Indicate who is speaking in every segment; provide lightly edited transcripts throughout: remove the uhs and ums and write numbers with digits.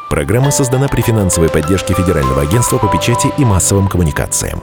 Speaker 1: Программа создана при финансовой поддержке Федерального агентства по печати и массовым коммуникациям.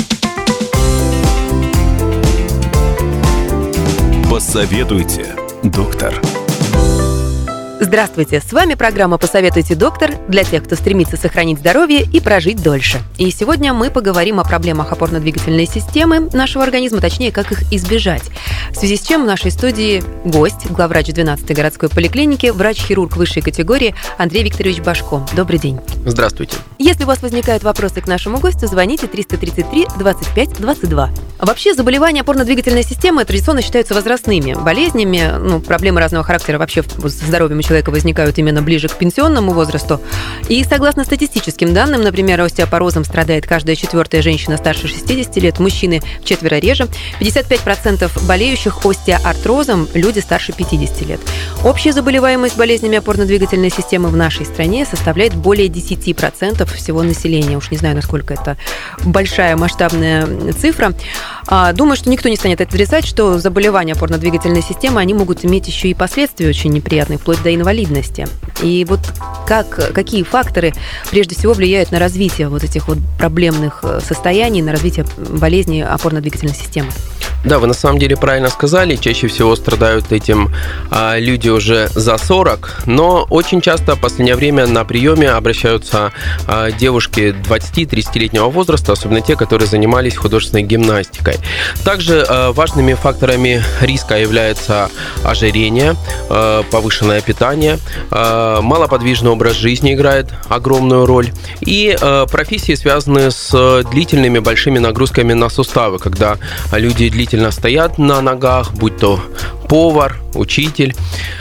Speaker 1: Посоветуйте, доктор.
Speaker 2: Здравствуйте, с вами программа «Посоветуйте, доктор» для тех, кто стремится сохранить здоровье и прожить дольше. И сегодня мы поговорим о проблемах опорно-двигательной системы нашего организма, точнее, как их избежать. В связи с чем в нашей студии гость, главврач 12-й городской поликлиники, врач-хирург высшей категории Андрей Викторович Башко. Добрый день.
Speaker 3: Здравствуйте.
Speaker 2: Если у вас возникают вопросы к нашему гостю, звоните 333 25 22. Вообще, заболевания опорно-двигательной системы традиционно считаются возрастными болезнями. Проблемы разного характера вообще со здоровьем человека возникают именно ближе к пенсионному возрасту. И согласно статистическим данным, например, остеопорозом страдает каждая четвертая женщина старше 60 лет, мужчины вчетверо реже. 55% болеющих остеоартрозом – люди старше 50 лет. Общая заболеваемость болезнями опорно-двигательной системы в нашей стране составляет более 10% всего населения. Уж не знаю, насколько это большая масштабная цифра. Думаю, что никто не станет отрицать, что заболевания опорно-двигательной системы, они могут иметь еще и последствия очень неприятные, вплоть до инвалидности. И вот какие факторы прежде всего влияют на развитие вот этих вот проблемных состояний, на развитие болезней опорно-двигательной системы?
Speaker 3: Да, вы на самом деле правильно сказали. Чаще всего страдают этим люди уже за 40, но очень часто в последнее время на приеме обращаются девушки 20-30-летнего возраста, особенно те, которые занимались художественной гимнастикой. Также важными факторами риска являются ожирение, повышенное питание, малоподвижный образ жизни играет огромную роль, и профессии, связанные с длительными большими нагрузками на суставы, когда люди длительно стоят на ногах, будь то повар, учитель.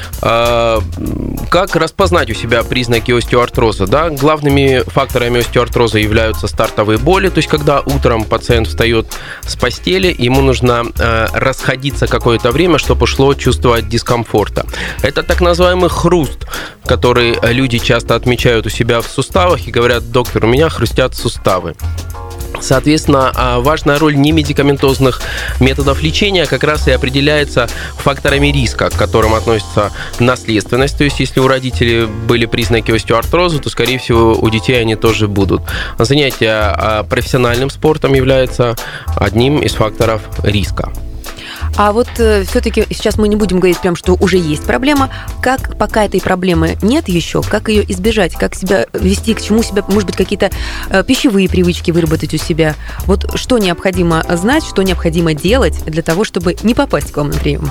Speaker 3: Как распознать у себя признаки остеоартроза? Да? Главными факторами остеоартроза являются стартовые боли, то есть когда утром пациент встает с постели, ему нужно расходиться какое-то время, чтобы ушло чувство дискомфорта. Это так называемый хруст, который люди часто отмечают у себя в суставах и говорят: доктор, у меня хрустят суставы. Соответственно, важная роль немедикаментозных методов лечения как раз и определяется факторами риска, к которым относится наследственность. То есть, если у родителей были признаки остеоартроза, то, скорее всего, у детей они тоже будут. Занятие профессиональным спортом является одним из факторов риска.
Speaker 2: А вот все-таки сейчас мы не будем говорить прям, что уже есть проблема. Как, пока этой проблемы нет еще, как ее избежать, как себя вести, к чему себя, может быть, какие-то пищевые привычки выработать у себя? Вот что необходимо знать, что необходимо делать для того, чтобы не попасть к вам на прием?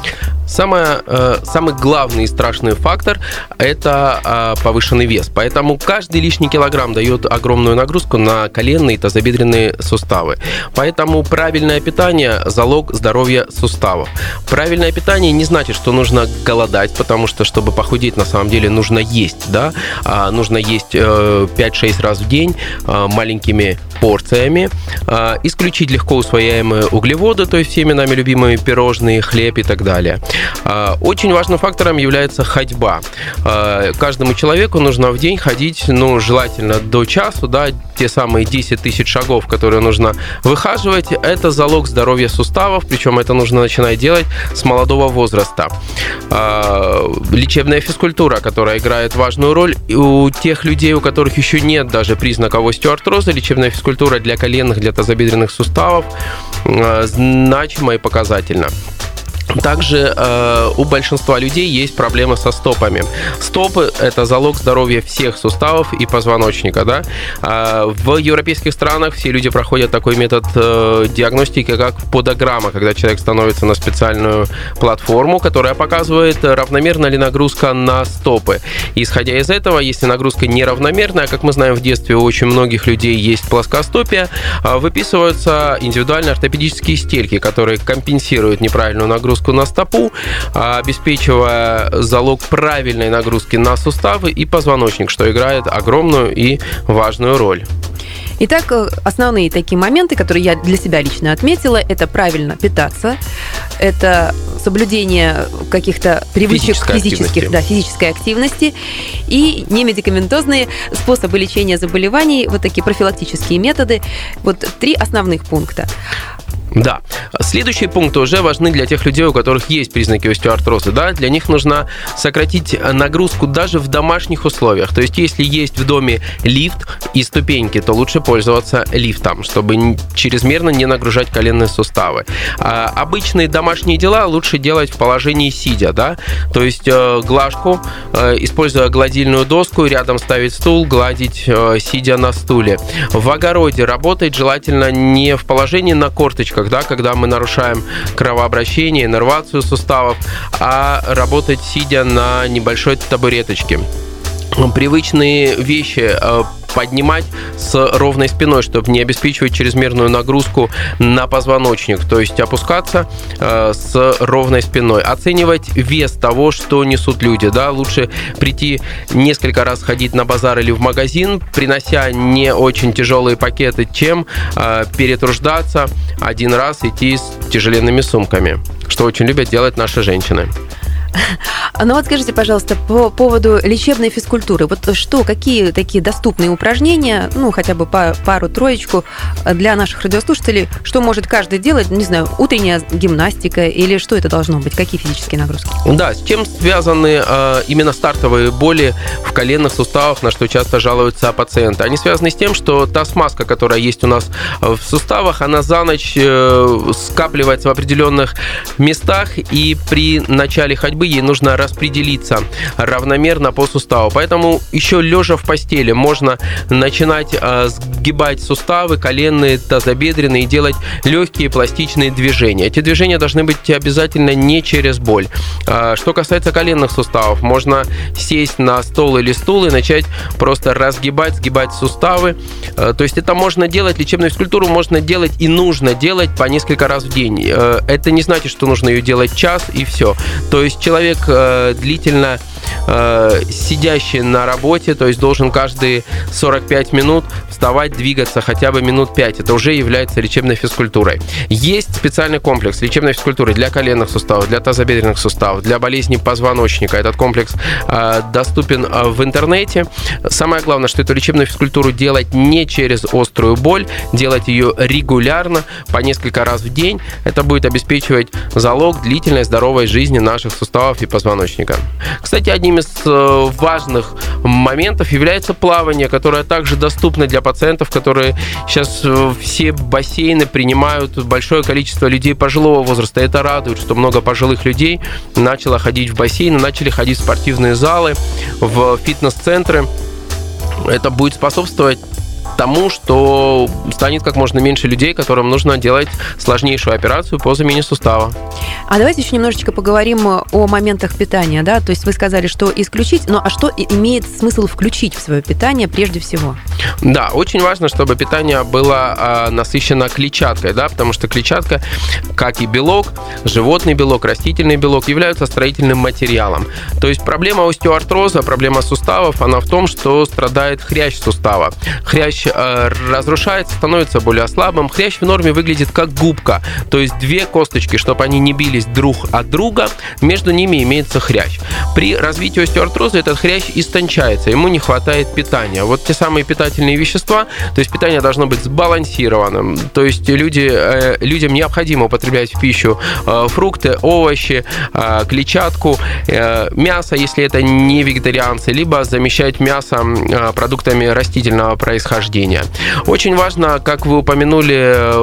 Speaker 3: Самый главный и страшный фактор – это повышенный вес. Поэтому каждый лишний килограмм дает огромную нагрузку на коленные и тазобедренные суставы. Поэтому правильное питание – залог здоровья суставов. Правильное питание не значит, что нужно голодать, потому что, чтобы похудеть, на самом деле нужно есть, да? Нужно есть 5-6 раз в день маленькими порциями, исключить легко усвояемые углеводы, то есть всеми нами любимые пирожные, хлеб и так далее. Очень важным фактором является ходьба. Каждому человеку нужно в день ходить, желательно до часу, да, те самые 10 тысяч шагов, которые нужно выхаживать, это залог здоровья суставов, причем это нужно начинать делать с молодого возраста. Лечебная физкультура, которая играет важную роль у тех людей, у которых еще нет даже признаков остеоартроза, лечебная физкультура для коленных, для тазобедренных суставов значима и показательна. Также у большинства людей есть проблемы со стопами. Стопы – это залог здоровья всех суставов и позвоночника. Да? В европейских странах все люди проходят такой метод диагностики, как подограмма, когда человек становится на специальную платформу, которая показывает, равномерна ли нагрузка на стопы. Исходя из этого, если нагрузка неравномерная, как мы знаем, в детстве у очень многих людей есть плоскостопие, выписываются индивидуальные ортопедические стельки, которые компенсируют неправильную нагрузку на стопу, обеспечивая залог правильной нагрузки на суставы и позвоночник, что играет огромную и важную роль.
Speaker 2: Итак, основные такие моменты, которые я для себя лично отметила, это правильно питаться, это соблюдение каких-то привычек физической активности и немедикаментозные способы лечения заболеваний, вот такие профилактические методы. Вот 3 основных пункта.
Speaker 3: Да. Следующие пункты уже важны для тех людей, у которых есть признаки остеоартроза. Да? Для них нужно сократить нагрузку даже в домашних условиях. То есть, если есть в доме лифт и ступеньки, то лучше пользоваться лифтом, чтобы чрезмерно не нагружать коленные суставы. А обычные домашние дела лучше делать в положении сидя. Да? То есть, глажку, используя гладильную доску, рядом ставить стул, гладить, сидя на стуле. В огороде работать желательно не в положении на корточках, да, когда мы нарушаем кровообращение, иннервацию суставов, а работать сидя на небольшой табуреточке. Привычные вещи поднимать с ровной спиной, чтобы не обеспечивать чрезмерную нагрузку на позвоночник, то есть опускаться с ровной спиной. Оценивать вес того, что несут люди. Да? Лучше прийти несколько раз ходить на базар или в магазин, принося не очень тяжелые пакеты, чем перетруждаться один раз идти с тяжеленными сумками, что очень любят делать наши женщины.
Speaker 2: Ну вот скажите, пожалуйста, по поводу лечебной физкультуры. Вот что, какие такие доступные упражнения, ну, хотя бы пару-троечку для наших радиослушателей, что может каждый делать, не знаю, утренняя гимнастика или что это должно быть, какие физические нагрузки? Да,
Speaker 3: с чем связаны именно стартовые боли в коленных суставах, на что часто жалуются пациенты? Они связаны с тем, что та смазка, которая есть у нас в суставах, она за ночь скапливается в определенных местах, и при начале ходьбы ей нужно распределиться равномерно по суставу. Поэтому еще лежа в постели можно начинать сгибать суставы коленные, тазобедренные и делать легкие пластичные движения. Эти движения должны быть обязательно не через боль. Что касается коленных суставов, можно сесть на стол или стул и начать просто сгибать суставы. То есть это можно делать, лечебную физкультуру можно делать и нужно делать по несколько раз в день. Это не значит, что нужно ее делать час и все. То есть человек длительно сидящий на работе, то есть должен каждые 45 минут вставать, двигаться хотя бы минут 5. Это уже является лечебной физкультурой. Есть специальный комплекс лечебной физкультуры для коленных суставов, для тазобедренных суставов, для болезней позвоночника. Этот комплекс доступен в интернете. Самое главное, что эту лечебную физкультуру делать не через острую боль, делать ее регулярно, по несколько раз в день. Это будет обеспечивать залог длительной здоровой жизни наших суставов и позвоночника. Кстати, одним из важных моментов является плавание, которое также доступно для пациентов, которые сейчас все бассейны принимают большое количество людей пожилого возраста. Это радует, что много пожилых людей начало ходить в бассейны, начали ходить в спортивные залы, в фитнес-центры. Это будет способствовать тому, что станет как можно меньше людей, которым нужно делать сложнейшую операцию по замене сустава.
Speaker 2: А давайте еще немножечко поговорим о моментах питания, да? То есть вы сказали, что исключить, но а что имеет смысл включить в свое питание прежде всего?
Speaker 3: Да, очень важно, чтобы питание было насыщено клетчаткой, да, потому что клетчатка, как и белок, животный белок, растительный белок, являются строительным материалом. То есть проблема остеоартроза, проблема суставов, она в том, что страдает хрящ сустава. Хрящ разрушается, становится более слабым. Хрящ в норме выглядит как губка, то есть две косточки, чтобы они не бились друг от друга, между ними имеется хрящ. При развитии остеоартроза этот хрящ истончается, ему не хватает питания. Вот те самые питательные вещества, то есть питание должно быть сбалансированным, то есть людям необходимо употреблять в пищу фрукты, овощи, клетчатку, мясо, если это не вегетарианцы, либо замещать мясо продуктами растительного происхождения. Очень важно, как вы упомянули,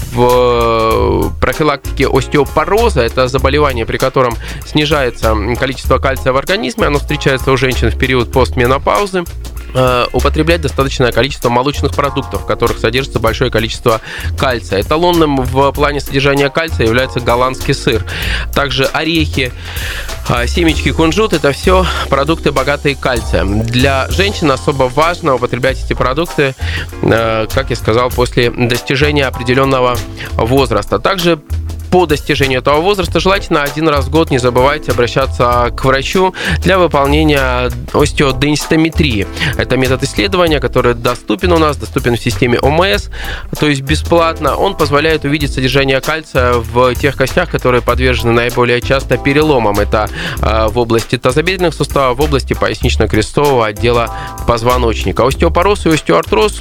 Speaker 3: в профилактике остеопороза, это заболевание, при котором снижается количество кальция в организме, оно встречается у женщин в период постменопаузы, употреблять достаточное количество молочных продуктов, в которых содержится большое количество кальция. Эталонным в плане содержания кальция является голландский сыр. Также орехи, семечки, кунжут – это все продукты, богатые кальцием. Для женщин особо важно употреблять эти продукты, как я сказал, после достижения определенного возраста. Также по достижению этого возраста желательно один раз в год не забывайте обращаться к врачу для выполнения остеоденситометрии. Это метод исследования, который доступен в системе ОМС, то есть бесплатно. Он позволяет увидеть содержание кальция в тех костях, которые подвержены наиболее часто переломам. Это в области тазобедренных суставов, в области пояснично-крестцового отдела позвоночника. Остеопороз и остеоартроз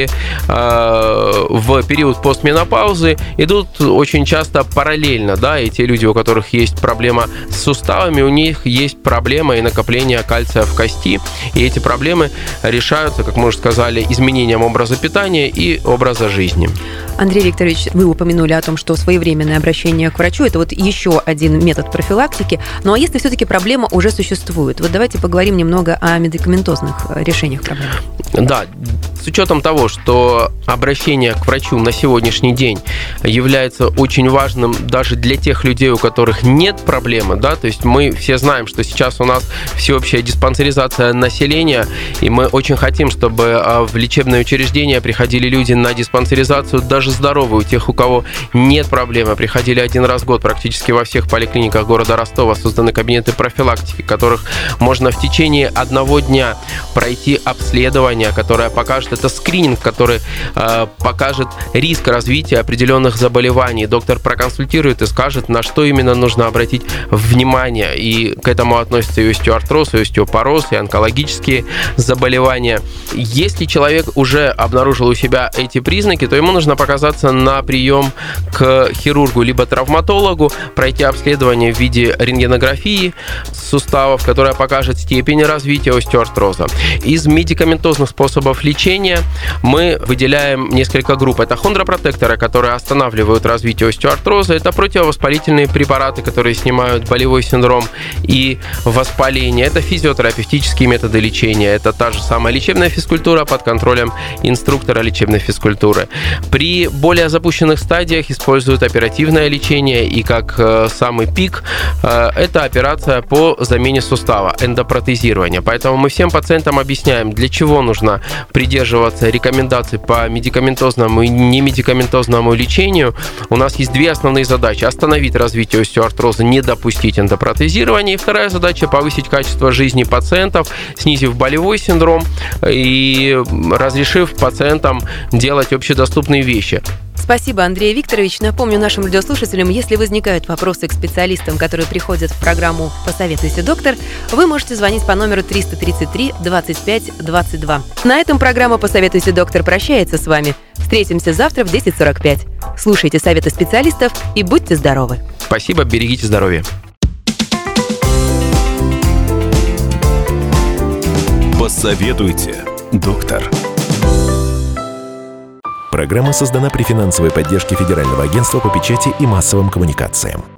Speaker 3: в период постменопаузы идут очень часто параллельно. Да, и те люди, у которых есть проблема с суставами, у них есть проблема и накопление кальция в кости. И эти проблемы решаются, как мы уже сказали, изменением образа питания и образа жизни.
Speaker 2: Андрей Викторович, вы упомянули о том, что своевременное обращение к врачу – это вот еще один метод профилактики. Ну а если все-таки проблема уже существует? Вот давайте поговорим немного о медикаментозных решениях проблемы.
Speaker 3: Да, с учетом того, что обращение к врачу на сегодняшний день является очень важным даже для тех людей, у которых нет проблемы, да, то есть мы все знаем, что сейчас у нас всеобщая диспансеризация населения, и мы очень хотим, чтобы в лечебные учреждения приходили люди на диспансеризацию даже здоровые, у тех, у кого нет проблемы, приходили один раз в год практически во всех поликлиниках города Ростова, созданы кабинеты профилактики, в которых можно в течение одного дня пройти обследование, которое покажет, это скрининг, который покажет риск развития определенных заболеваний. Доктор проконсультирует и скажет, на что именно нужно обратить внимание. И к этому относятся и остеоартроз, и остеопороз, и онкологические заболевания. Если человек уже обнаружил у себя эти признаки, то ему нужно показаться на прием к хирургу либо травматологу, пройти обследование в виде рентгенографии суставов, которая покажет степень развития остеоартроза. Из медикаментозных способов лечения мы выделяем несколько групп. Это хондропротекторы, которые останавливают развитие остеоартроза. Это противовоспалительные препараты, которые снимают болевой синдром и воспаление. Это физиотерапевтические методы лечения. Это та же самая лечебная физкультура под контролем инструктора лечебной физкультуры. При более запущенных стадиях используют оперативное лечение, и как самый пик это операция по замене сустава, эндопротезирование. Поэтому мы всем пациентам объясняем, для чего нужно придерживаться рекомендаций по медикаментозному и немедикаментозному лечению. У нас есть две основные задачи: остановить развитие остеоартроза, не допустить эндопротезирования. И вторая задача — повысить качество жизни пациентов, снизив болевой синдром и разрешив пациентам делать общедоступные вещи.
Speaker 2: Спасибо, Андрей Викторович. Напомню нашим радиослушателям, если возникают вопросы к специалистам, которые приходят в программу «Посоветуйте, доктор», вы можете звонить по номеру 333 25 22. На этом программа «Посоветуйте, доктор» прощается с вами. Встретимся завтра в 10:45. Слушайте советы специалистов и будьте здоровы.
Speaker 3: Спасибо, берегите здоровье.
Speaker 1: Посоветуйте, доктор. Программа создана при финансовой поддержке Федерального агентства по печати и массовым коммуникациям.